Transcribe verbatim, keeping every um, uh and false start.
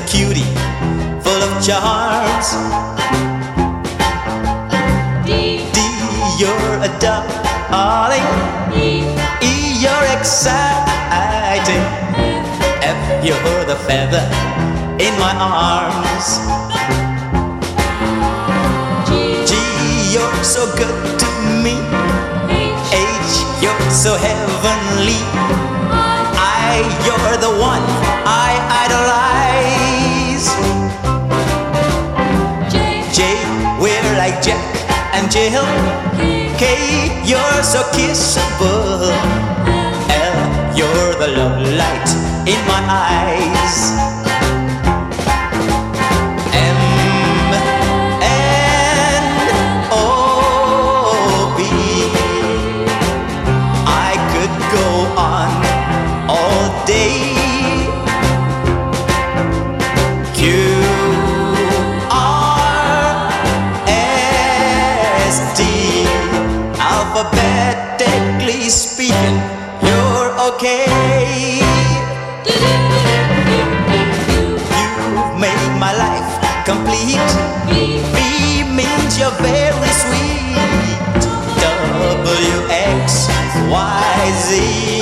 cutie, full of charms. D, D, you're a darling. E, E, you're exciting. F, you're the feather in my arms. G, G, you're so good to me. H, H, you're so heavenly. I, you're the one I idolize. J, J, we're like Jack and Jill. K, you're so kissable. L, you're the love light in my eyes. M, N, O, P, I could go on all day. Q, R, S, T, alphabetically speaking, you're okay. You've made my life complete. B means you're very sweet. W, X, Y, Z.